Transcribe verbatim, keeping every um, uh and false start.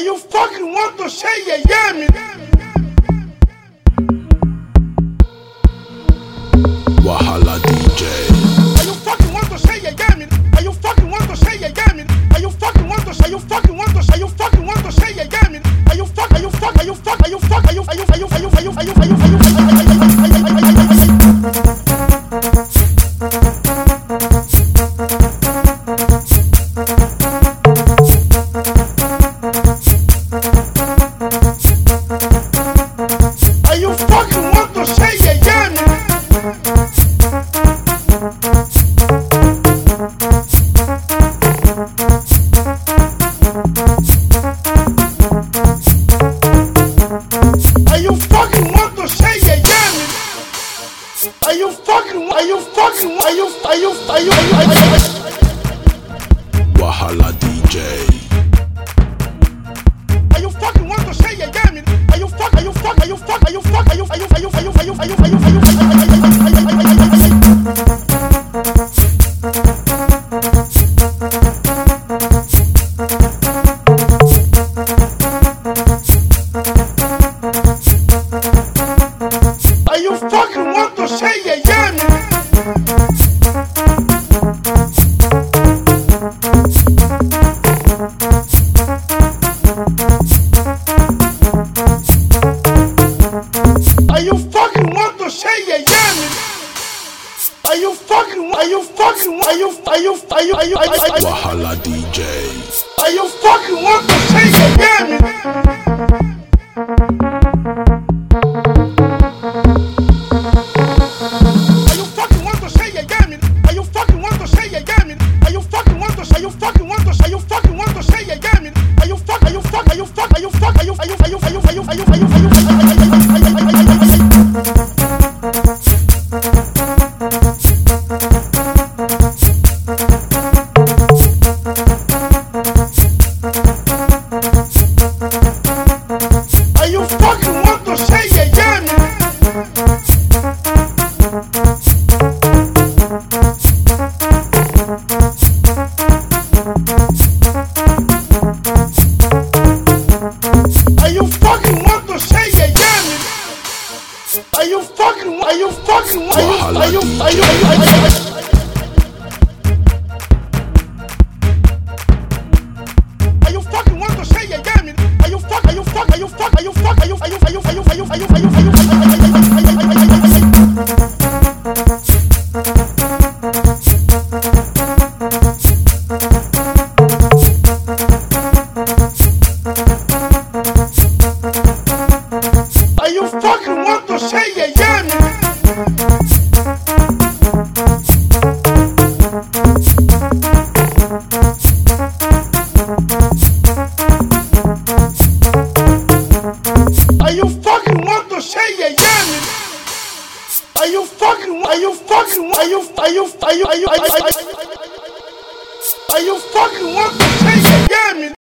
you fucking want to say yeah, yeah, me? Wahala D J. Are you fucking want to say yeah, yeah, me? Are you fucking want to say yeah, yeah, me? Are you fucking want to say you fucking want to say you fucking want to say yeah, yeah, me? Are you fuck? Are you fuck? Are you fuck? Are you fuck? Are you are you are you are you are you are you are you are you Are you fucking want to say yeah, yeah, me? Are you fucking want to say yeah, yeah, me? Are you fucking? Are you fucking? Are you? Are you? Are you? Are you? Are you? Wahala D J. Are you fucking want to say yeah, yeah, me? Are you fuck? Are you fuck? Are you fuck? Are you fuck? Are you? Are you? Are you? Are you? Are you? Are you? Are you? Are you? Are you fucking want to say yeah, yeah, me? Are you fucking want to say yeah, yeah, me? Are you fucking? Are you fucking? Are you? Are you? Are you? Are you? Are you? Wahala D J. Are you fucking want to say yeah, yeah, me? Are you fucking want to say yeah, yeah, me? Are you fucking want to say yeah, yeah, me? Are you fucking want to say you fucking want to say you fucking want to say yeah, yeah, me? Are you fuck? Are you fuck? Are you fuck? Are you fuck? Are you? Are you? Are you? Are you? Are you? Are you? Are you? Are you? Are you fucking want to say yeah, yeah, me? Are you fucking want to say yeah, yeah, me? Are you fucking? Are you fucking? Are you? Are you? Are you? Are you? Are you fucking want to say yeah, yeah, me? Are you fuck? Are you fuck? Are you fuck? Are you fuck? Are you? Are you? Are you? Are you? Are you? Are you? Are you? Are you? Are you fucking want to say yeah, yeah, me? Are you fucking want to say yeah, yeah, me? Are you fucking? Are you fucking? Are you? Are you? Are you? Are you? Are you? Are you fucking want to say yeah, yeah, me?